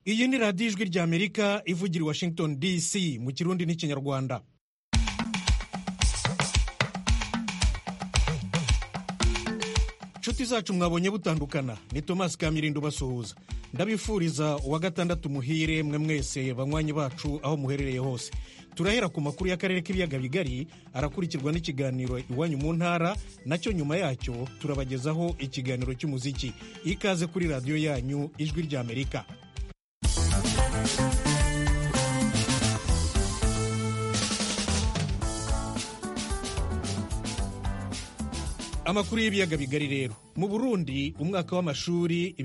Iyi ni radiyo ijwi ry'Amerika ivugira i Washington DC mu Kirundi n'Ikinyarwanda. Nshuti zacu mwabonye butandukana, ni Thomas Kamirindo basuhuza. Ndabifuriza uwa gatandatu muhire mwe mwese banywanyi bacu aho muherereye hose. Turahera ku makuru y'akarere k'ibiyaga bigari, arakurikirwa n'ikiganiro iwanyu mu ntara, nacyo nyuma yacyo turabagezaho ikiganiro cy'umuziki. Ikaze kuri radiyo yanyu ijwi ry'Amerika. Amakuru y'ibiyaga bigari rero. Mu Burundi umwaka w'amashuri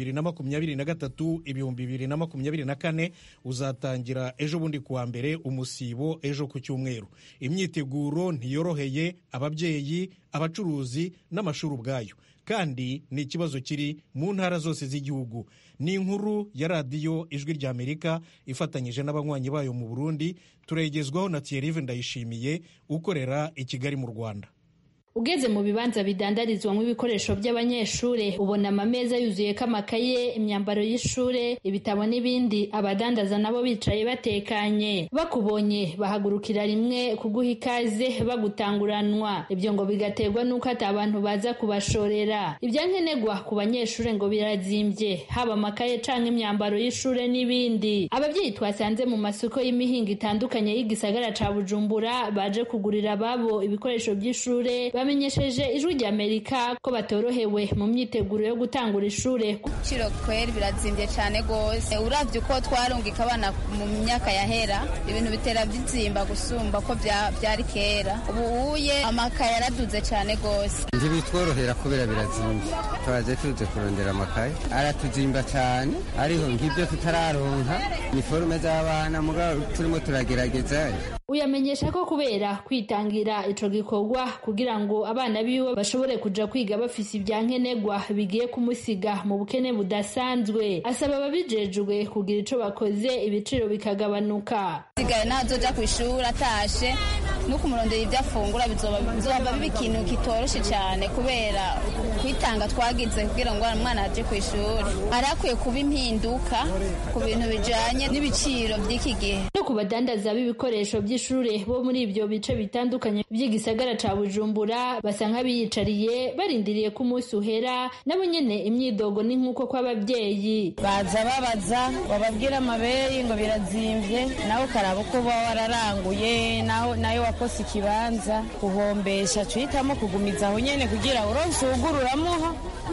2023-2024 uzatangira ejo bundi kuwa mbere, umusibo ejo ku cyumweru. Imyiteguro ntiyoroheye ababyeyi, abacuruzi n'amashuri ubwayo, kandi ni ikibazo kiri mu ntara zose z'igihugu. Ni inkuru ya radiyo ijwi ry'Amerika ifatanyije n'abanywanyi bayo mu Burundi, turayigezwaho na Thierry Ndayishimiye ukorera i Kigali mu Rwanda. Ugeze mu bibanza bidandarizwamo ibikoresho by'abanyeshure ubona amameza yuzuyeko amakaye, imyambaro y'ishure, ibitabo n'ibindi. Abadandaza nabo bicaye batekanye, bakubonye bahagurukira rimwe kuguha ikaze bagutanguranwa. Ibyo ngo bigaterwa nuko ati abantu baza kubashorera. Ibyankenerwa ku banyeshure ngo birazimbye, haba amakaye canke imyambaro y'ishure n'ibindi. Abavyeyi twasanze mu masoko y'imihingo itandukanye y'igisagara ca Bujumbura baje kugurira ababo ibikoresho by'ishure bamenyesheje ijwi ry'Amerika ko batorohewe mu myiteguro yo gutangura ishure. Ciro kweri birazimbye cyane gose, uravye uko twarungika abana mu myaka yahera, ibintu bitera bizimba gusumba ko byari kera. Ubuye amakaye araduze cyane gose, ntibitworohera kubera birazimbye. Twaje tuze kurondera amakaye aratuzimba cyane, ariho nk'ibyo tutararonka ni forume z'abana mugabo turimo turagerageza. Uyamenyesha ko kubera kwitangira ico gikorwa kugira ngo abana biwe bashobore kuja kwiga bafise ibyankenerwa bigiye kumusiga mu bukene budasanzwe. Asaba ababijejwe kugira ico bakoze ibiciro bikagabanuka. Sigaye nazoja kwishura atashe nuko umurondera ibyo afungura bizoba biba ikintu kitoroshe cyane kubera kwitanga twagize kugira ngo umwana aje kwishura. Arakwiye kuba impinduka ku bintu bijanye n'ibiciro by'iki gihe. No kubadandaza b'ibikoresho by'ishure bo muri ibyo bice bitandukanye by'igisagara ca Bujumbura basa nk'abiyicariye barindiriye ko umunsi uhera. Nabo nyene imyidogo ni nk'uko kw'ababyeyi baza babaza bababwira amaberi ngo birazimvye, nawe karaba uko baba wararanguye nayo wakoze ikibanza kuhombesha, tuhitamo kugumiza aho nyene kugira uronse ugururamuha,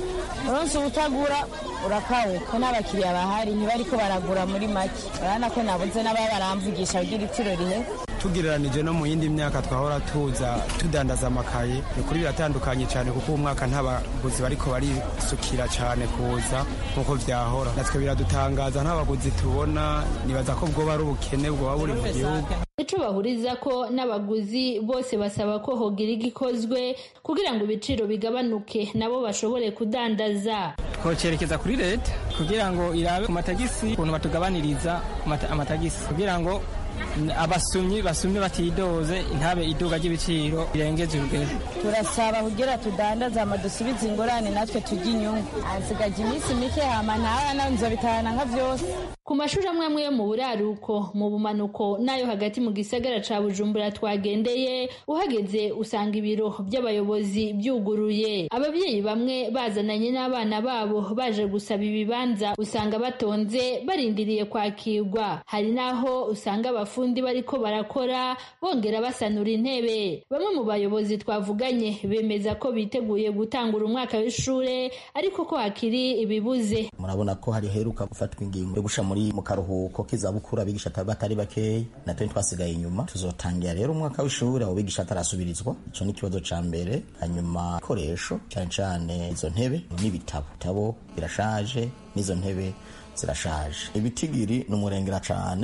uronse utagura urakawe ko n'abakiriya bahari ntibariko baragura muri make. Urabona ko nabuze n'ababaramvugisha kugira itiro rihe. Tugereranije no mu yindi myaka twahora tuza tudandaza amakaye, ni kuri biratandukanye cyane kuko uyu mwaka ntabaguzi bariko barisukira cyane kuza nkuko vyahora. Natwe biradutangaza ntabaguzi tubona, nibaza ko bwo bari ubukene bwo buri mu gihugu. Ico bahuriza ko n'abaguzi bose basaba ko hogira igikozwe kugira ngo ibiciro bigabanuke nabo bashobore kudandaza. Twocerekeza kuri leta kugira ngo irabe ku matagisi ukuntu batugabaniriza amatagisi kugira ngo abasumyi basumye batidoze intabe iduga ry'ibiciro birengeje urugero. Turasaba kugira tudandaza amadusubiza ingorane natwe tujya inyungu. Ansigaje iminsi mike hama ntara nzobitahana nka vyose. Ku mashuri amwe yo mu buraruko, mu bumanuko nayo hagati mu gisagara ca Bujumbura twagendeye, uhageze usanga ibiro by'abayobozi byuguruye. Ababyeyi bamwe bazananye n'abana babo baje gusaba ibibanza, usanga batonze barindiriye kwakirwa. Hari naho usanga abafundi bariko barakora bongera basanura intebe. Bamwe mu bayobozi twavuganye bemeza ko biteguye gutangura umwaka w'ishure ariko ko hakiri ibibuze. Murabona ko hari heruka gufatwa ingingo yo gusha mu karuhuko k'izabukuru abigisha batari bakeya, natwe twasigaye inyuma. Tuzotangira rero umwaka w'ishure abo bigisha atarasubirizwa, ico ni ikibazo ca mbere. Hanyuma koresho cyane cyane izo ntebe n'ibitabo birashaje, n'izo ntebe zirashaje. Ibitigiri n'umurengera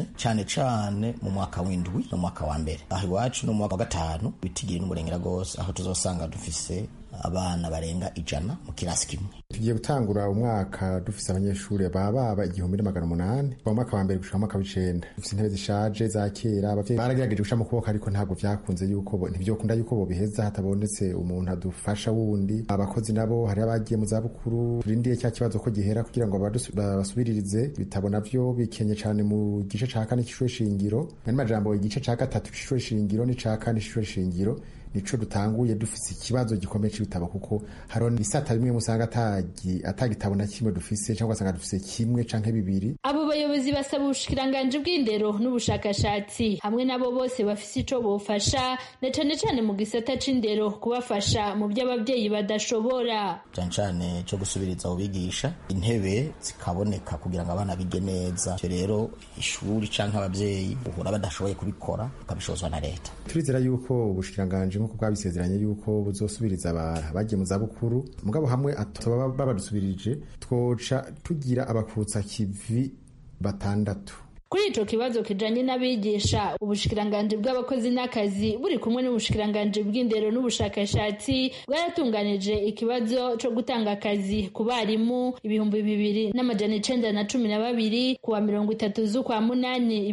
cyane mu mwaka w'indwi no mwaka wa mbere. Aho iwacu no mu mwaka wa gatanu ibitigiri n'umurengera gose, aho tuzosanga dufise abana barenga 100 mu kirasi kimwe. Tugiye gutangura umwaka dufise abanyeshuri baba 1800 mu mwaka wa mbere gushika mu mwaka w'9. Dufise intebe zishaje za kera, abavyeyi baragerageje gushira mu kuboko ariko ntabwo vyakunze yuko ntivyokunda yuko bo biheza hatabonetse umuntu adufasha wundi. Abakozi nabo hari abagiye mu zabukuru, turindiye cya kibazo ko gihera kugira ngo basubiririze. Bitabo navyo bikenye cyane mu gice ca kane c'ishure shingiro, n'amajambo igice ca gatatu c'ishure shingiro ni ca kane c'ishure shingiro. Nico dutanguye dufise ikibazo gikomeye c'ibitabo kuko haro bisata bimwe musanga atagitabo na kimwe dufise cyangwa sanga dufise kimwe canke bibiri. Abo bayobozi basaba ubushikiranganje bw'indero n'ubushakashatsi hamwe nabo bose bafise ico bofasha na cane mu gisata c'indero kubafasha mu by'abavyeyi badashobora. Cane cyo gusubiriza ubigisha intebe zikaboneka kugira ngo abana bige neza. Cyo rero ishuri canke abavyeyi uhora badashoboye kubikora ukabishozwa na leta. Turizera yuko ubushikiranganje nkuko bwabisezeranye yuko buzosubiriza abagiye mu zabukuru, mugabo hamwe babadusubirije twoca tugira abakutsa kivi 6. Kuri ico kibazo kijanye n'abigisha, ubushikiranganje bw'abakozi n'akazi buri kumwe n'ubushikiranganje bw'indero n'ubushakashatsi bwaratunganije ikibazo co gutanga akazi ku barimu 2912 kuwa 30 z'ukwa munani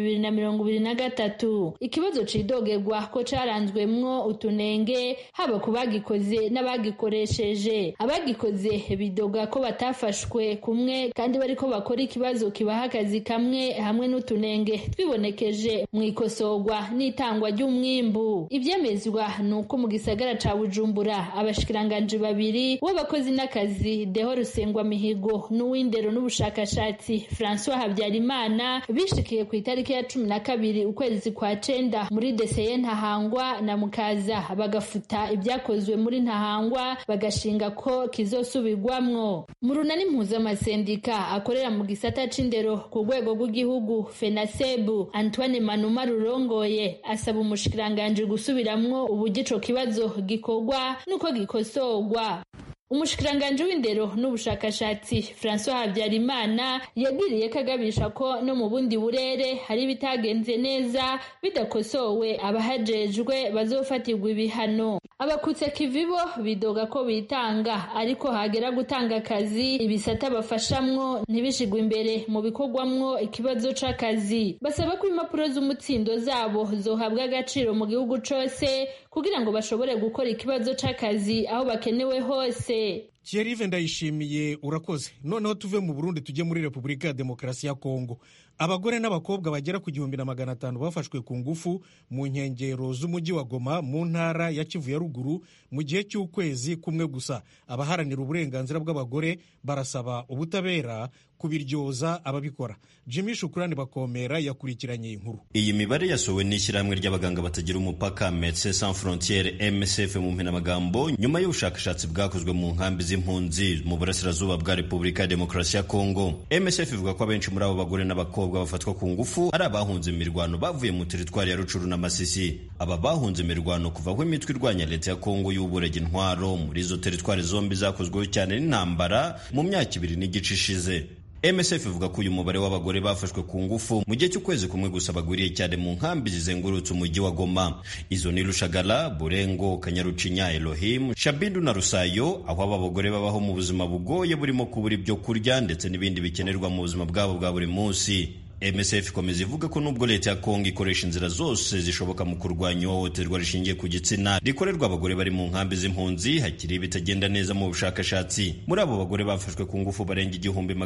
2023. Ikibazo cidogerwa ko caranzwemwo utunenge haba ku bagikoze n'abagikoresheje. Abagikoze bidoga ko batafashwe kumwe kandi bariko bakora ikibazo kibaha akazi kamwe hamwe n'utunenge twibonekeje mu ikosorwa n'itangwa ry'umwimbu. Ivyemezwa nuko mu gisagara ca Bujumbura abashikiranganje babiri w'abakozi n'akazi Deho Rusengwa Mihigo n'uw'indero n'ubushakashatsi François Habyarimana bishikiye ku itariki ya 12 ukwezi kwa 9 muri DCE Ntahangwa na Mukaza bagafuta ibyakozwe muri Ntahangwa bagashinga ko kizosubirwamwo. Mu runani mpuzamasendica akorera mu gisata c'indero ku rwego rw'igihugu FENASEBU Antoine Manuma Rurongoye asaba umushikiranganje gusubiramwo ubugico kibazo gikorwa nuko gikosorwa. Umushikiranganje w'indero n'ubushakashatsi François Habyarimana yagiriye kagabisha ko no mu bundi burere hari bitagenze neza bidakosowe abahajejwe bazofatirwa ibihano. Abakutse kivibo bidoga ko bitanga ariko hagera gutanga akazi ibisata bafashamwo ntibishigwe imbere mu bikorwamwo ikibazo c'akazi. Basaba ko impapuro z'umutsindo zabo zohabwa agaciro mu gihugu cose kugira ngo bashobore gukora ikibazo c'akazi aho bakenewe hose. Thierry Ndayishimiye urakoze. Noneho tuve mu Burundi tujye muri Republika ya Demokarasi ya Kongo. Abagore n'abakobwa bagera ku 1500 bafashwe ku ngufu mu nkengero z'umujyi wa Goma mu ntara ya Kivu ya ruguru mu gihe cy'ukwezi kumwe gusa. Abaharanira uburenganzira bw'abagore barasaba ubutabera kubiryoza ababikora. Jimmy Shukrani Bakomera yakurikiranye inkuru. Iyi mibare yasowe n'ishyirahamwe ry'abaganga batagira umupaka Médecins Sans Frontières MSF mu mpinamagambo nyuma y'ubushakashatsi bwakozwe mu nkambi z'impunzi mu burasirazuba bwa Repubulika ya Demokarasi ya Kongo. MSF ivuga ko abenshi muri abo bagore n'abakobwa bafatwa ku ngufu ari abahunze imirwano bavuye mu teritwari ya Rucuru na Masisi. Aba bahunze imirwano kuva aho imitwe irwanya leta ya Kongo y'uburege intwaro muri izo teritwari zombi zakozweho cyane n'intambara mu myaka 2 n'igice ishize. MSF ivuga ko uyu mubare w'abagore bafashwe ku ngufu mu gihe cy'ukwezi kumwe gusa bagwiriye cyane mu nkambi zizengurutse umujyi wa Goma. Izo ni Rushagala, Burengo, Kanyarucinya, Elohim, Shabindu na Rusayo, aho aba bagore babaho mu buzima bugoye burimo kubura ibyo kurya ndetse n'ibindi bikenerwa mu buzima bwabo bwa buri munsi. MSF ikomeza ivuga ko nubwo leta ya Kongo ikoresha inzira zose zishoboka mu kurwanya ihohoterwa rishingiye ku gitsina rikorerwa abagore bari mu nkambi z'impunzi, hakiri bitagenda neza mu bushakashatsi. Muri abo bagore bafashwe ku ngufu barenga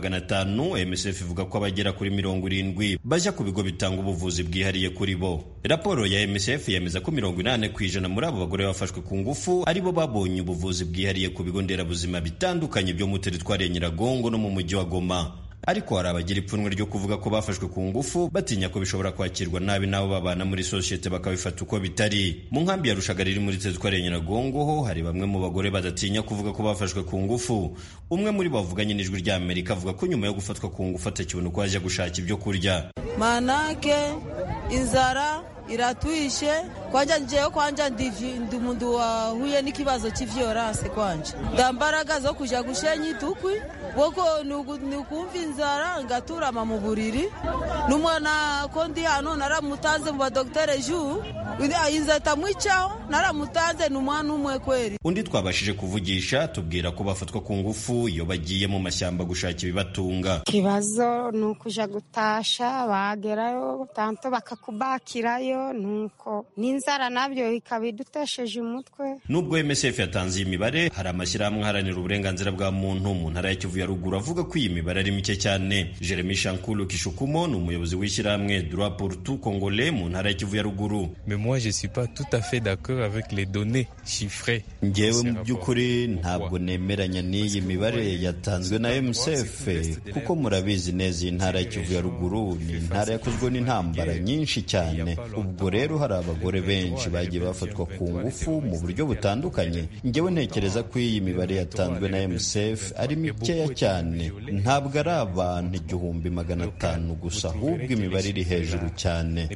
1500, MSF ivuga ko abagera kuri 70 bajya ku bigo bitanga ubuvuzi bwihariye kuri bo. Raporo ya MSF yemeza ko 80% muri abo bagore bafashwe ku ngufu aribo babonye ubuvuzi bwihariye ku bigo nderabuzima bitandukanye byo mu teritwari ya Nyiragongo no mu mujyi wa Goma. Ariko hari abagira ipfunwe ryo kuvuga ko bafashwe ku ngufu batinya ko bishobora kwakirwa nabi nabo babana muri societe bakabifata uko bitari. Mu nkambi ya Rushagara iri muri teritwari ya Nyiragongo ho hari bamwe mu bagore badatinya kuvuga ko bafashwe ku ngufu. Umwe muri bavuganye n'ijwi rya Amerika avuga ko nyuma yo gufatwa ku ngufu atakibona uko ajya gushaka ibyo kurya. Manake inzara iratuishe kwanja ndi umuntu wahuye n'ikibazo cy'ivyorase kwanje ndambaraga zo kuja gushenya itukwi boko nukumva inzara ngaturama mu buriri n'umwana ko ndi hano naramutanze mu badoktere ju inzara itamwicaho naramutanze n'umwana umwe kweri. Undi twabashije kuvugisha tubwira ko bafatwa ku ngufu iyo bagiye mu mashyamba gushaka ibibatunga. Kibazo nukuja gutasha bagerayo tanto bakakubakirayo nuko n'inzara nabyo ikabidutesheje umutwe. Nubwo MSF yatanze iyi mibare, hari amashyirahamwe aharanira uburenganzira bwa muntu mu ntara ya Kivu ya ruguru avuga ko iyi mibare ari mike cyane. Jeremy Shankulu Kishukumo ni umuyobozi w'ishyirahamwe Droit pour tout Congolais mu ntara ya Kivu ya ruguru. Mais moi je suis pas tout à fait d'accord avec les données chiffrées. Njyewe mu by'ukuri ntabwo nemeranya n'iyi mibare yatanzwe na MSF kuko murabizi neza iyi ntara ya Kivu ya ruguru ni intara yakozwe n'intambara nyinshi cyane. Ubwo rero hari abagore benshi bagiye bafatwa ku ngufu mu buryo butandukanye. Njyewe ntekereza ko iyi mibare yatanzwe na MSF ari mikeya cyane, ntabwo ari abantu 1500 gusa, ahubwo imibare iri hejuru cyane.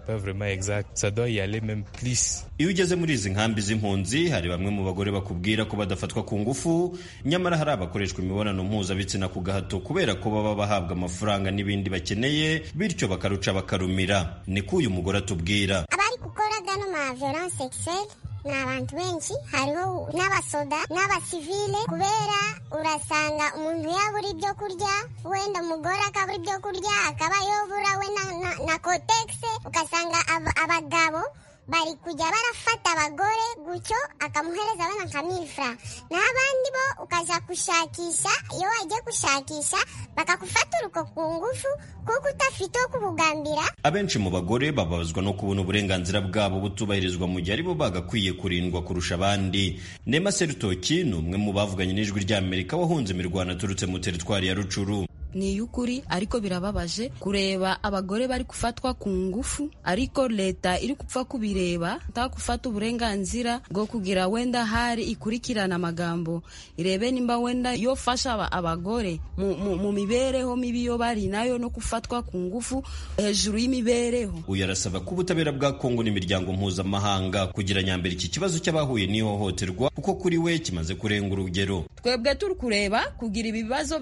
Iyo ugeze muri izi nkambi z'impunzi hari bamwe mu bagore bakubwira ko badafatwa ku ngufu, nyamara hari abakoreshwa imibonano mpuzabitsina ku gahato kubera ko baba bahabwa amafaranga n'ibindi bakeneye, bityo bakaruca bakarumira. Niko uyu mugore atubwira. Abari gukora gano ma violence sexuelle ni abantu benshi, hariho n'abasoda n'abasivile, kubera urasanga umuntu yabura ibyo kurya, wenda umugore akabura ibyo kurya, akaba yobura we na kotegisi, ugasanga abagabo bari kujya barafata abagore gutyo akamuhereza we nka 1000 francs, n'abandi bo ukaja kushakisha. Iyo wagiye kushakisha bakakufata uruko ku ngufu kuko utafite kukugambira. Abenshi mu bagore bababazwa no kubona uburenganzira bwabo butubahirizwa mu gihe aribo bagakwiye kurindwa kurusha abandi. Nema Serutoki ni umwe mu bavuganye n'ijwi ry'Amerika wahunze imirwano aturutse mu teritwari ya Rucuru. Ni yukuri ariko birababaje kureba abagore bari kufatwa ku ngufu, ariko leta iri kupfa kubireba ntakufata uburenganzira bwo kugira wenda hari ikurikirana amagambo irebe nimba wenda yo fasha abagore mu mibereho mibi yo bari nayo no kufatwa ku ngufu hejuru y'imibereho. Uyu arasaba ko ubutabera bwa Kongo n'imiryango mpuzamahanga kugira nyambere iki kibazo cy'abahuye n'ihohoterwa kuko kuri we kimaze kurenga urugero. Twebwe turi kureba kugira ibibazo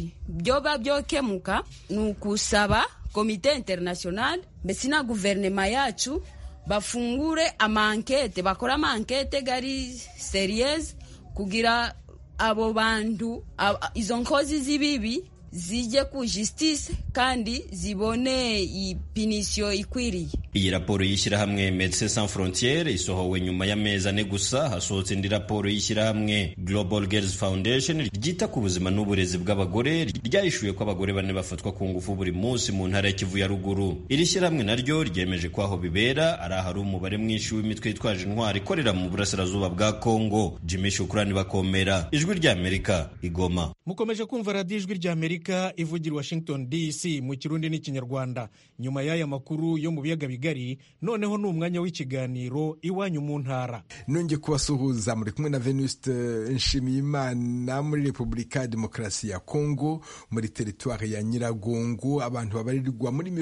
byokemuka nukusaba komite international mbese na guverinoma yacu bafungure amankete, bakora amankete gari serious kugira abo bantu izo nkozi zibibi zijye ku justice kandi zibone ipinisyo ikwiriye. Iyi raporo y'ishyirahamwe Médecins Sans Frontières isohowe nyuma y'amezi 4 gusa hasohotse indi raporo y'ishyirahamwe Global Girls Foundation ryita ku buzima n'uburezi bw'abagore ryahishuye ko abagore 4 bafatwa ku ngufu buri munsi mu ntara ya Kivu ya ruguru. Iri shyirahamwe naryo ryemeje ko aho bibera ari ahari umubare mwinshi w'imitwe yitwaje intwari ikorera mu burasirazuba bwa Kongo. Jimmy Shukrani Bakomera, Ijwi ry'Amerika, Igoma. Mukomeje kumva radio Ijwi ry'Amerika ivugira Washington DC mu Kirundi n'Ikinyarwanda. Nyuma y'aya makuru yo mu biyaga bigari, noneho ni umwanya w'ikiganiro Iwanyu mu ntara. Nonge kubasuhuza muri kumwe na Venuste Nshimiyimana muri Repubulika Demokarasi ya Kongo, muri teritwari ya Nyiragongo. Abantu babarirwa muri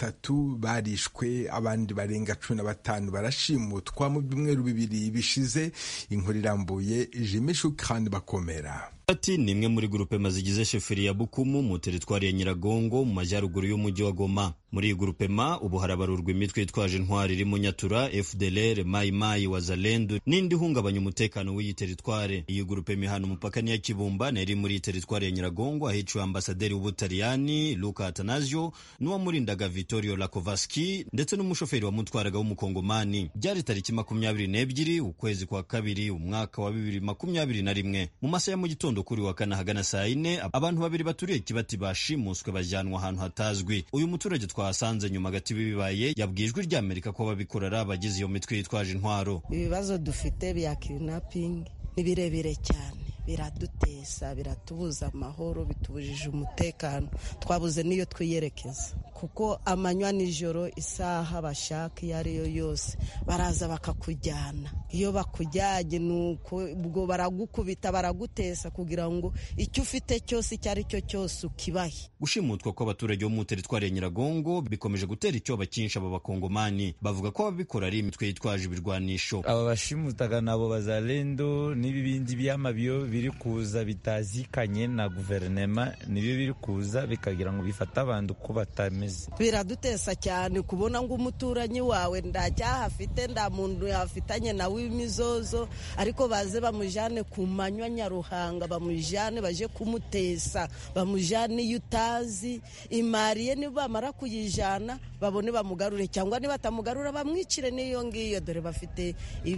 30 barishwe, abandi barenga 15 barashimutwa mu byumweru 2 bishize. Inkuru irambuye Jimmy Shukrani Bakomera. Ati ni imwe muri grupe mazigize sheferi ya Bukumu mu teritwari ya Nyiragongo mu majyaruguru y'umujyi wa Goma. Muri iyi grupema ubu harabarurwa imitwe yitwaje intwari irimo Nyatura, FDLR, Mai Mai, Wazalendo n'indi hungabanya umutekano w'iyi teritwari. Iyi grupema ihana umupaka ni ya Kibumba na iri muri teritwari ya Nyiragongo ahiciwe ambasaderi w'Ubutaliyani Luca Atanasio n'uwamurindaga Vittorio Lakovaski ndetse n'umushoferi wamutwaraga w'umukongomani. Byari tariki 22 ukwezi kwa kabiri umwaka wa 2021 mu masaha ya mu gitondo kuri wa kane hagana saa 4 abantu 2 baturiye Kibati bashimuswe bajyanwa ahantu hatazwi. Uyu muturage twasanze nyuma gati bibaye yabwijwe ry'Amerika ko babikora ari abagize iyo mitwe yitwaje intwaro. Ibibazo dufite bya kidnapping ni birebire cyane, biradutesa, biratubuza amahoro, bitubujije umutekano, twabuze niyo twiyerekeza kuko amanywa nijoro isaha bashaka iyo ariyo yose baraza bakakujyana. Iyo bakujyanye nuko ubwo baragukubita, baragutesa kugira ngo icyo ufite cyose cyari cyo cyose ukibahe. Gushimutwa kw'abaturage bo mu teritwari ya Nyiragongo bikomeje gutera icyoba cyinshi aba bakongomani. Bavuga ko ababikora ari imitwe yitwaje ibirwanisho. Aba bashimutaga nabo Wazalendo n'ibindi by'amabyo biri kuza bitazikanye na guverinema nibyo biri kuza bikagira ngo bifate abantu ko batameze. Biradutesa cyane kubona ngo umuturanyi wawe ndacyaha afite nda muntu yafitanye nawe imizozo, ariko baze bamujane ku manywa nyaruhanga, bamujane baje kumutesa, bamujane yutazi imariye, nibamara kuyijana babone bamugarure, cyangwa nibatamugarura bamwicire niyo ngiyo. Dore bafite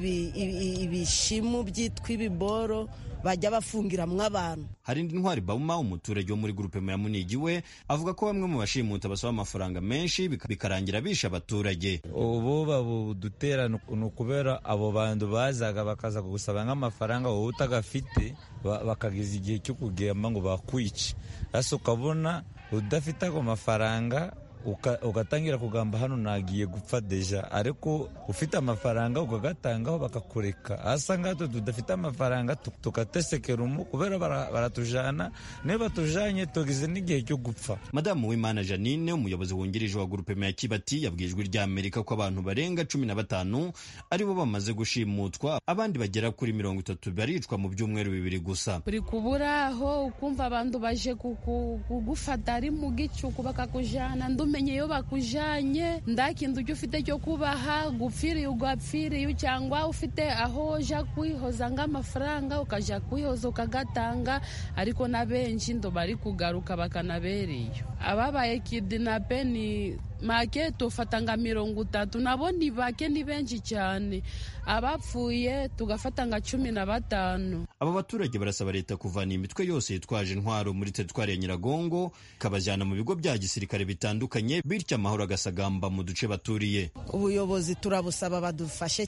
ibishimu byitwa ibiboro bajya bafungiramwo abantu. Hari indi Ntwari Bauma, umuturage wo muri grupe ya Munigi, we avuga ko bamwe mu bashimuta basaba amafaranga menshi bikarangira bisha abaturage. Ubu babudutera nukubera abo bantu bazaga bakaza kugusaba nk'amafaranga wowe utagafite, bakagiza igihe cyo kugamba ngo bakwice. Asa ukabona udafite ako mafaranga ugatangira kugamba hano nagiye gupfa deja, ariko ufite amafaranga ukagatangaho bakakureka. Asa ngato tudafite amafaranga tukatesekera kubera baratujana, ne batujanye tugize n'igihe cyo gupfa. Madamu Wimana Janine, umuyobozi wungirije wa Groupe ya Kibati, yabwiye Ijwi ry'Amerika ko abantu barenga 15 aribo bamaze gushimutwa, abandi bagera kuri 30 baricwa mu byumweru 2 gusa. Uri kuburaho ukumva abantu baje kugufata ari mu gicuku bakakujana, umenye yo bakujanye ndakintu ujye ufite cyo kubaha, gupfiriye ugapfiriye, cyangwa ufite aho uja kwihoza ng'amafaranga ukaja kwihoza ukagatanga, ariko na benshi ndo bari kugaruka bakanabereye. Ababaye kidnape ni make tufata nga 30, nabo ni bake, ni benshi cyane. Abapfuye tugafata nga 15. Aba baturage barasaba leta kuvana imitwe yose yitwaje intwaro muri teritwari ya Nyiragongo, kabajyana mu bigo bya gisirikare bitandukanye, bityo amahoro agasagamba mu duce baturiye. Ubuyobozi turabusaba badufashe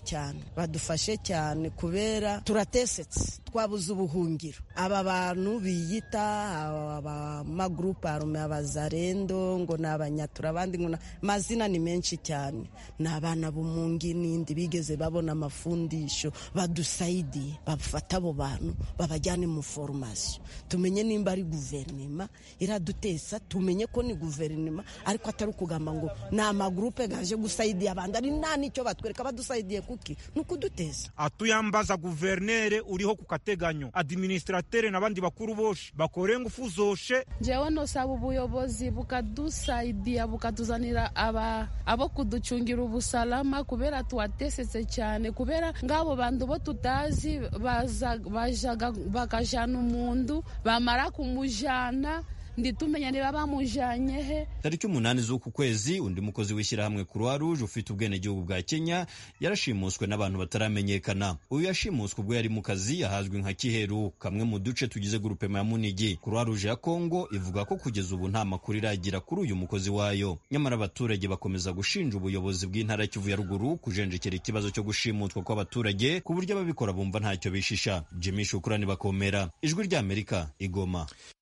cyane kubera turatesetse, twabuze ubuhungiro. Aba bantu biyita amagrupe arume, abazarendo, ngo n'abanyatura, abandi ngo mazina ni menshi cyane. N'abana b'umungi n'indi bigeze babona amafundisho, badusaidiye bafata abo bantu babajyane mu formation, tumenye nimba ari guverinema iradutesa, tumenye ko ni guverinema, ariko atari kugamba ngo na amagrupe gaje gusaidiye abandi, ari nta nicyo batwereka badusaidiye kuki nukuduteza. Atuyambaza guvernere uriho ku kateganyo, administrateur n'abandi bakuru boshe bakore ngufu zoshe. Jewe no saba ubuyobozi bukadusaidiya bukatuzanira abo kuducungira ubusalama, kubera tuwatesetse cyane, kubera ngabo bantu bo tutazi bajaga bakajana umuntu, bamara kumujana nditumenya niba bamujanye he. Tariki 8 z'uku kwezi, undi mukozi w'ishyirahamwe Croix Rouge ufite ubwenegihugu bwa Kenya yarashimuswe n'abantu bataramenyekana. Uyu yashimuswe ubwo yari mu kazi yahazwe nka Kiheru, kamwe mu duce tugize Groupe ya Munigi. Croix Rouge ya Kongo ivuga ko kugeza ubu nta makuru iragira kuri uyu mukozi wayo. Nyamara abaturage bakomeza gushinja ubuyobozi bw'intara ya Kivu ya ruguru kujenjekera ikibazo cyo gushimutwa kw'abaturage, ku buryo ababikora bumva ntacyo bishisha. Jimmy Shukrani Bakomera, Ijwi ry'Amerika, Igoma.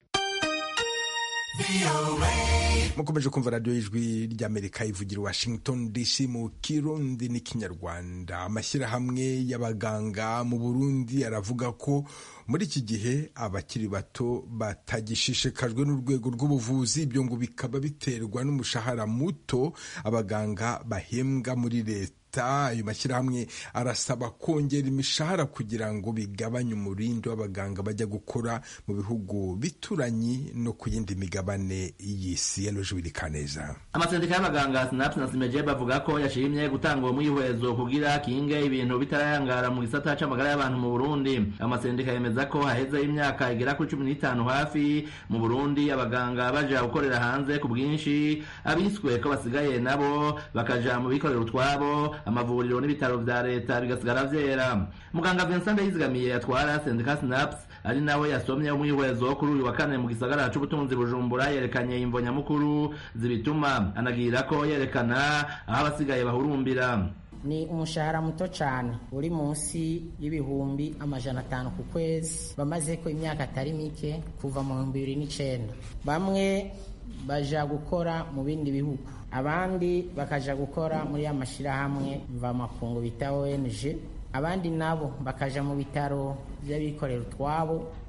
mukomeje kumva radiyo y'Ijwi ry'Amerika ivugira Washington DC mu Kirundi n'Ikinyarwanda. Amashyirahamwe y'abaganga mu Burundi aravuga ko muri iki gihe abakiri bato batagishishikajwe n'urwego rw'ubuvuzi, ibyo ngo bikaba biterwa n'umushahara muto abaganga bahembwa muri leta. Ayo mashyirahamwe arasaba kongera imishahara kugira ngo bigabanye umurindi w'abaganga bajya gukora mu bihugu bituranyi no ku yindi migabane y'isi. Kaneza. Amasendika y'abaganga SNAPS na SIMEJE bavuga ko yashimye gutanga uwo mwihwezo kugira kinge ibintu bitarayangara mu gisata c'amagara y'abantu mu Burundi. Amasendika yemeza ko haheze imyaka igera kuri 15 hafi mu Burundi abaganga baja gukorera hanze ku bwinshi, abiswe ko basigaye nabo bakaja mu bikorera utwabo, amavuriro n'ibitaro vya leta bigasigara vyera. Muganga Vincent Ndayizigamiye atwara sendika SNAPS ari nawe yasomye umwihwezo kuri uyu wa kane mu gisagara c'ubutunzi Bujumbura, yerekanye imvo nyamukuru zibituma, anagira ko yerekana aho abasigaye bahurumbira. Ni umushahara muto cyane uri munsi y'ibihumbi 500 ku kwezi, bamaze ko imyaka atari mike kuva mu 2009. Bamwe baja gukora mu bindi bihugu, abandi bakaja gukora muri amashirahamwe mvamakungu bita ONG, abandi nabo bakaja mu bitaro by'abikorera utwabo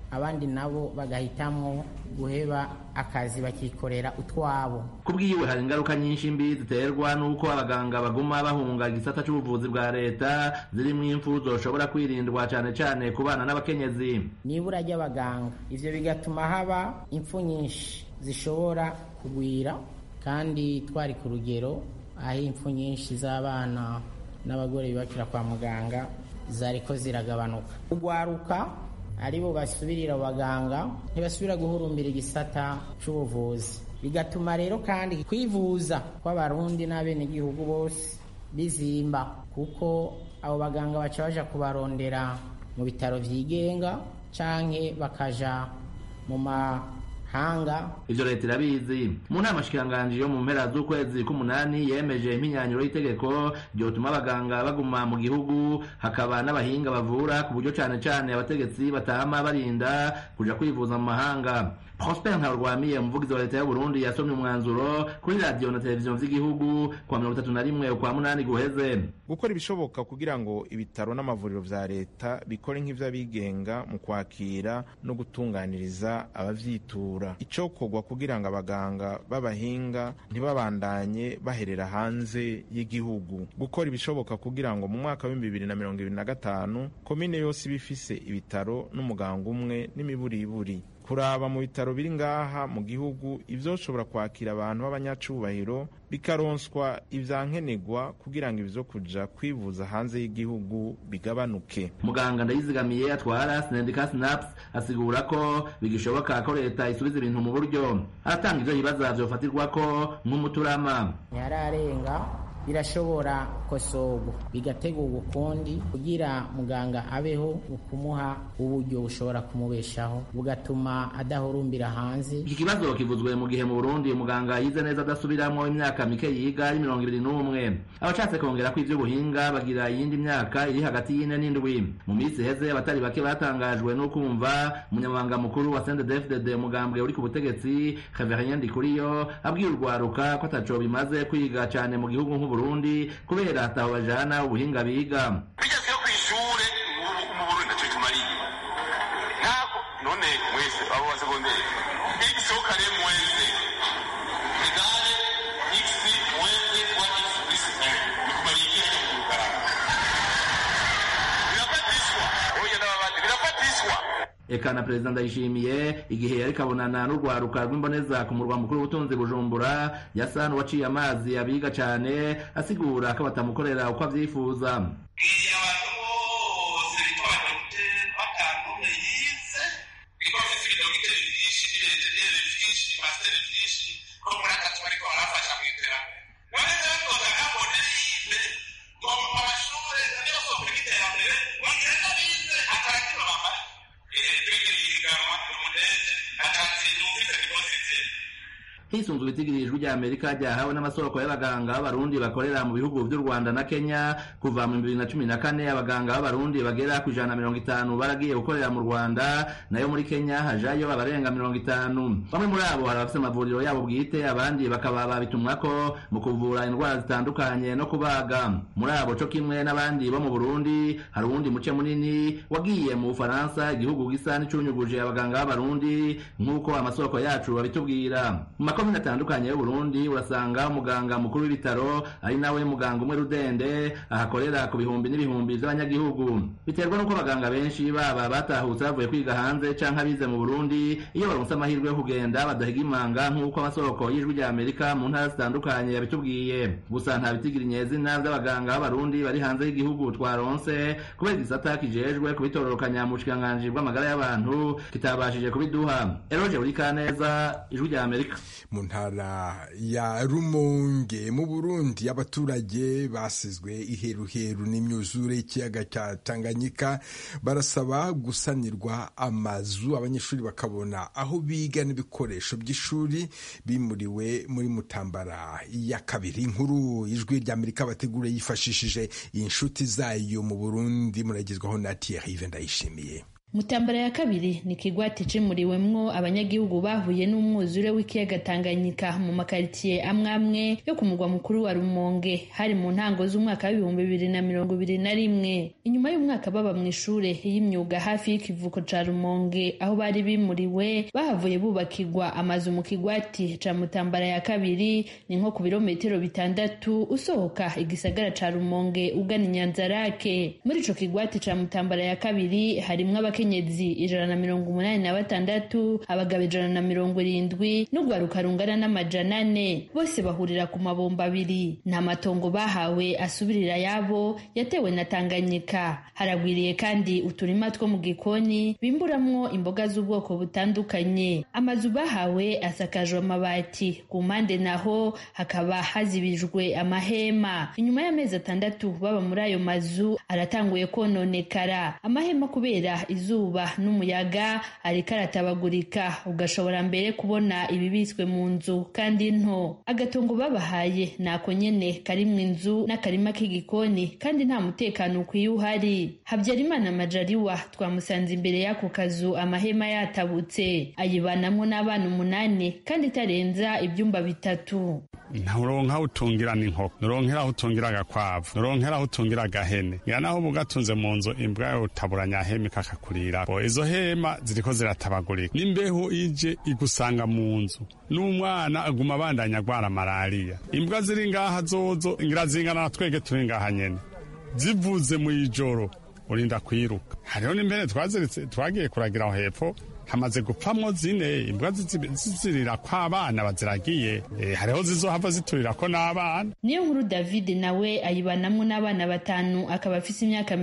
abandi nabo bagahitamo guheba akazi bakikorera utwabo. Kubwiwe hari ingaruka nyinshi mbi ziterwa n'uko abaganga baguma bahunga igisata c'ubuvuzi bwa leta zirimo impfu zoshobora kwirindwa cane cane ku bana n'abakenyezi. Nibura ry'abaganga ivyo bigatuma haba impfu nyinshi zishobora kugwira, kandi twari ku rugero aho impfu nyinshi z'abana n'abagore bibakira kwa muganga zariko ziragabanuka. Ugwaruka aribo basubirira abaganga ntibasubira guhurumbira igisata c'ubuvuzi, bigatuma rero kandi kwivuza kw'abarundi n'abenegihugu bose bizimba, kuko abo baganga baca baja kubarondera mu bitaro vyigenga canke bakaja mu hanga. Ivyo leta irabizi. Mu nama shikiranganji yo mu mpera z'ukwezi k'umunani yemeje impinyanyuro y'itegeko ryotuma abaganga baguma mu gihugu, hakaba n'abahinga bavura ku buryo cane cane abategetsi batama barinda kuja kwivuza mu mahanga. Prosper Ntarwamiye, umuvugizi wa leta y'u Burundi, yasomye umwanzuro kuri radio na televiziyo vy'igihugu kwa 31 ukwa munani guheze. Gukora ibishoboka kugira ngo ibitaro n'amavuriro vya leta bikore nk'ivy'abigenga mu kwakira no gutunganiriza abavyitura. Icokorwa kugira ngo abaganga b'abahinga ntibabandanye baherera hanze y'igihugu. Gukora ibishoboka kugira ngo mu mwaka wa 2025 komine yose bifise ibitaro n'umuganga umwe n'imiburiburi. Kuraba mu bitaro biri ngaha mu gihugu ivyoshobora kwakira abantu b'abanyacubahiro bikaronswa ivyankenegwa kugira ngo ivyo kuja kwivuza hanze y'igihugu bigabanuke. Muganga Ndayizigamiye atwara Sendika Snaps asigura ko bigishoboka ko leta isubiza ibintu mu buryo, aratanga ivyo bibaza vyofatirwako nk'umuturama. Yararenga birashobora kosorwa bigategurwa ukundi kugira muganga abeho ukumuha uburyo bushobora kumubeshaho bugatuma adahurumbira hanze. Iki kibazo kivuzwe mu gihe mu Burundi umuganga yize neza adasubiramwo imyaka mike yiga ari 21. Abashatse kongera ko ivyo buhinga bagira iyindi myaka iri hagati y'ine n'indwi. Mu minsi heze abatari bake batangajwe no kumva umunyamabanga mukuru wa CNDD-FDD umugambwe uri ku butegetsi Reverien Ndikuriyo abwira urwaruka ko ataco bimaze kwiga cane mu gihugu nk'u Burundi kubera ataho bajana ubuhinga biga. Bigeze ku ishure mu Burundi naco tumariye. Nako none wese abo wa secondaire. Ikisokare mwese. Egale x mwese kwa x plus 1. Kumariye kugara. Birafatishwa. Oya n'abandi birafatishwa. Eka na Perezida Ndayishimiye igihe yari kabonana n'urwaruka rw'imboneza ku murwa mukuru w'ubutunzi Bujumbura, yasa n'uwaciye amazi abiga cane, asigura ko batamukorera uko avyifuza. Hisunzwe itigirijwe rya Amerika ryahawe n'amasoko y'abaganga b'abarundi bakorera mu bihugu by'u Rwanda na Kenya kuva mu 2014, abaganga b'abarundi bagera ku 150 baragiye gukorera mu Rwanda, nayo muri Kenya hajayo abarenga 50. Bamwe muri abo hari abafite amavuriro yabo bwite, abandi bakaba babitumwako mu kuvura indwara zitandukanye no kubaga. Muri abo co kimwe n'abandi bo mu Burundi hari uwundi muce munini wagiye mu Bufaransa, igihugu gisa n'icunyuguje abaganga b'abarundi nk'uko amasoko yacu babitubwira. Makomine atandukanye y'u Burundi urasanga umuganga mukuru w'ibitaro ari nawe muganga umwe rudende ahakorera ku bihumbi n'ibihumbi by'abanyagihugu. Biterwa nuko abaganga benshi baba batahutse bavuye kwiga hanze canke abize mu Burundi, iyo baronse amahirwe yo kugenda badahiga imanga nk'uko amasoko y'ijwi rya Amerika mu ntara zitandukanye yabitubwiye. Gusa nta bitigira inyezina by'abaganga b'abarundi bari hanze y'igihugu twaronse kubera igisata kijejwe kubitororokanya mu bushikiranganji bw'amagara y'abantu kitabashije kubiduha. Eroje Burikaneza, ijwi rya Amerika. Mu ntara ya Rumonge mu Burundi abaturage basizwe iheruheru n'imyuzure y'ikiyaga cya Tanganyika barasaba gusanirwa amazu, abanyeshuri bakabona aho biga n'ibikoresho by'ishuri bimuriwe muri Mutambara ya kabiri. Inkuru ijwi rya Amerika bategura yifashishije inshuti zayo mu Burundi, muragezwaho na Thierry Ndayishimiye. Mutambara ya kabiri ni kigwati cimuriwemwo abanyagihugu bahuye n'umwuzure w'ikiyaga Tanganyika mu makaritiye amwe yo ku mugwa mukuru wa Rumonge hari mu ntango z'umwaka w'ibihumbi 2021. Inyuma y'umwaka baba mu ishure y'imyuga hafi y'ikivuko ca Rumonge aho bari bimuriwe, bahavuye bubakirwa amazu mu kigwati ca Mutambara ya kabiri, ni nko ku birometero 6 usohoka igisagara ca Rumonge ugana Inyanzarake. Muri ico kigwati ca Mutambara ya kabiri harimwo abakenyezi 186, abagabo 170 n'ugwaruka rungana n'amajana 4, bose bahurira ku mabomba abiri. Nta matongo bahawe asubirira yabo yatewe na Tanganyika. Haragwiriye kandi uturima two mu gikoni bimburamwo imboga z'ubwoko butandukanye. Amazu bahawe asakajwe amabati, ku mpande naho hakaba hazibijwe amahema. Inyuma y'amezi 6 baba muri ayo mazu aratanguye kononekara. Amahema kubera izuba n'umuyaga ariko aratabagurika, ugashobora mbere kubona ibibitswe mu nzu kandi nto. Agatongo babahaye nako nyene karimwo inzu n'akarima k'igikoni kandi nta mutekano ukwiye uhari. Habyarimana Majaliwa twamusanze imbere y'ako kazu amahema yatabutse, ayibanamwo n'abana 8 kandi itarenza ibyumba 3. Nturonka utungira n'inkoko, nuronkera utungira agakwavu, nuronkera utungira agahene, naho bugatunze mu nzu imbwa yo utaburanya hema kakakurira. Izo hema ziriko ziratabagurika, n'imbeho ije igusanga mu nzu, n'umwana aguma abandanya gwara malaria. Imbwa ziri ngaha zozo ingira zingana na twege turi ngaha nyene, zivuze mu ijoro urinda kwiruka. Hariho n'imbene twaziritse twagiye kuragira aho hepfo, hamaze gupfamwo 4, imbwa zizirira ko abana baziragiye, hariho zizohava ziturira ko n'abana. Niyo nkuru David nawe ayibanamwo n'abana 5, akaba afise imyaka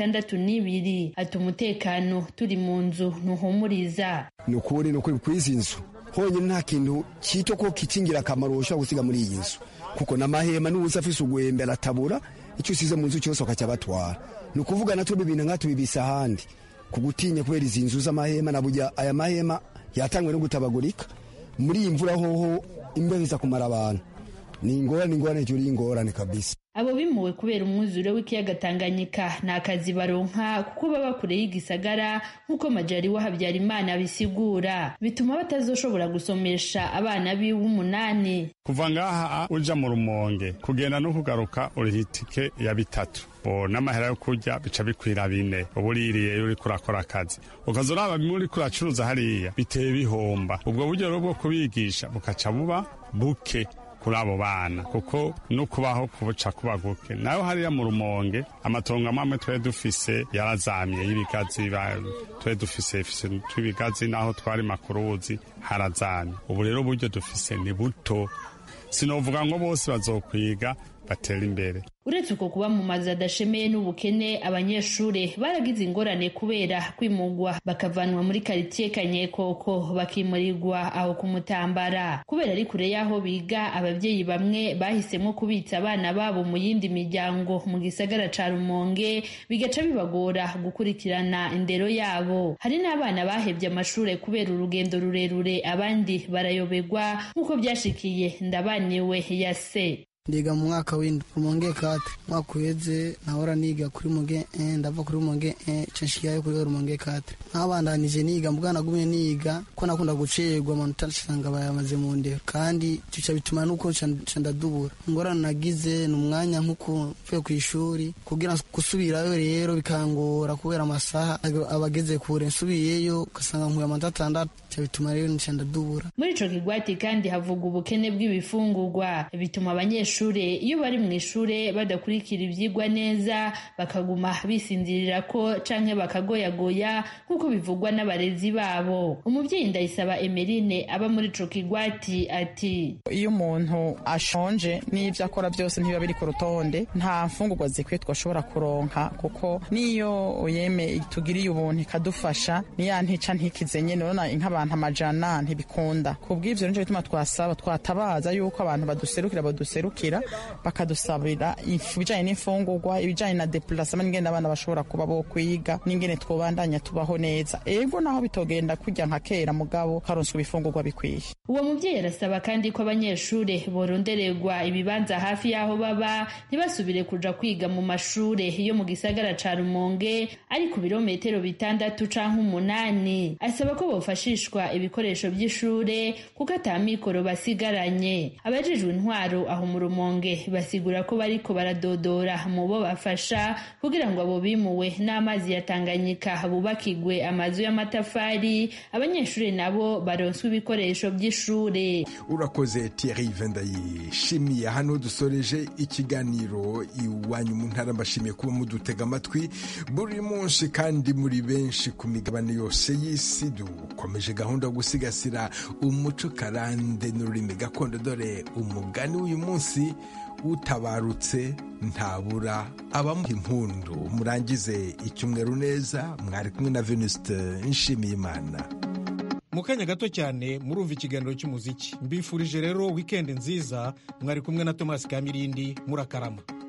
62. Ati umutekano turi mu nzu ntuhumuriza. Nukuri kwizi nzu honyine nta kintu cito ko kicingira akamaro ushobora gusiga muri iyi nzu, kuko n'amahema n'ubusa afise ugwembe aratabura, icyo usize mu nzu cyose ukacyabatwara. Nukuvuga natwe ibintu nkatu bibisa ahandi kugutinya kubera izi nzu z'amahema, na burya aya mahema yatangwe no gutabagurika muri iyi mvura hoho imbeho iza kumara abantu. Ni ingorane juri ingorane kabisa. Abo bimuwe kubera umwuzure w'ikiyaga Tanganyika nta kazi baronka kuko baba kure y'igisagara nkuko Majaliwa Habyarimana bisigura, bituma batazoshobora gusomesha abana biwe 8. Kuva ngaha uja mu Rumonge kugenda no kugaruka urihitike ya 3, n'amahera yo kurya bica bikwira 4. Ubuririye uri kurakora akazi ukazoraba muri kuracuruza hariya biteye bihomba. Ubwo buryo rero bwo kubigisha bukaca buba buke kuri abo bana, kuko no kubaho kubuca kubaguke. Nayo hariya mu Rumonge amatongo amwe twe dufise yarazamye y'ibigazi, twe dufise twibigazi naho twari makuruzi harazamye. Ubu rero buryo dufise ni buto, sinovuga ngo bose bazokwiga batera imbere. Uretse uko kuba mu mazu adashemeye n'ubukene, abanyeshure baragize ingorane kubera kwimugwa bakavanwa muri karitiye Kanyekoko bakimurirwa aho ku Mutambara. Kubera ari kure y'aho biga, abavyeyi bamwe bahisemo kubitsa abana babo mu yindi miryango mu gisagara ca Rumonge, bigaca bibagora gukurikirana indero yabo. Hari n'abana bahevye amashure kubera urugendo rurerure, abandi barayoberwa nk'uko byashikiye Ndabaniwe Yase. Ndiga mu mwaka w'indwi Rumonge 4, mwaka uheze nahora niga kuri Rumonge 1, ndava kuri Rumonge 1 censhikayo kuri Rumonge 4. Nabandanije niga mbwana gumye niga ko nakunda gucerwa amanota nsanga bayamaze mu ndero, kandi cyo bituma nuko candadubura. Ngorana nagize n'umwanya nkuko mvuye ku ishuri kugira gusubirayo rero bikangora kubera amasaha abageze kure, nsubiyeyo gasanga nkuye amanota 6, cyo bituma rero ncandadubura. Muri ico kigwati kandi havuga ubukene bw'ibifungurwa, bituma abanyeshure iyo bari mu ishure badakurikira ivyigwa neza, bakaguma bisinzirira ko canke bakagoyagoya nkuko bivugwa n'abarezi babo. Umuvyeyi Ndayisaba Emeline aba muri ico kigwati ati, iyo umuntu ashonje n'ivyo akora byose ntibiba biri ku rutonde, nta mfungurwa zikwiye twashobora kuronka, kuko niyo uyeme itugiriye ubuntu ikadufasha niya ntica ntikize nyene, nona nk'abantu amajana ntibikunda. Kubw'ivyo nico bituma twasaba twatabaza yuko abantu baduserukira badushigikira bakadusabira ibijanye n'imfungurwa, ibijanye na deplacement, n'ingene abana bashobora kuba bo kwiga, n'ingene twobandanya tubaho neza. Ego naho bitogenda kurya nka kera, mugabo karonswe ibifungurwa bikwiye. Uwo muvyeyi arasaba kandi ko abanyeshure borondererwa ibibanza hafi y'aho baba, ntibasubire kuja kwiga mu mashure yo mu gisagara ca Rumonge ari ku birometero 6 canke 8. Asaba ko bofashishwa ibikoresho by'ishure kuko atamikoro basigaranye. Abajejwe intwaro aho mu Rumonge basigura ko bariko baradodora mu bo bafasha kugira ngo abo bimuwe n'amazi ya Tanganyika bubakigwe amazu y'amatafari, abanyeshure nabo baronswe ibikoresho by'ishure. Urakoze Thierry Vendayishimiye. Hano dusoreje ikiganiro iwanyu mu ntara. Mbashimiye kuba mudutega amatwi buri munsi kandi muri benshi ku migabane yose y'isi. Dukomeje gahunda yo gusigasira umuco karande n'ururimi gakondo. Dore umugani w'uyu munsi: utabarutse ntabura abamuha impundu. Murangize icyumweru neza. Mwari kumwe na Venuste Nshimiyimana. Mu kanya gato cyane murumva ikiganiro cy'umuziki. Mbifurije rero weekend nziza. Mwari kumwe na Thomas Kamirindi. Murakarama.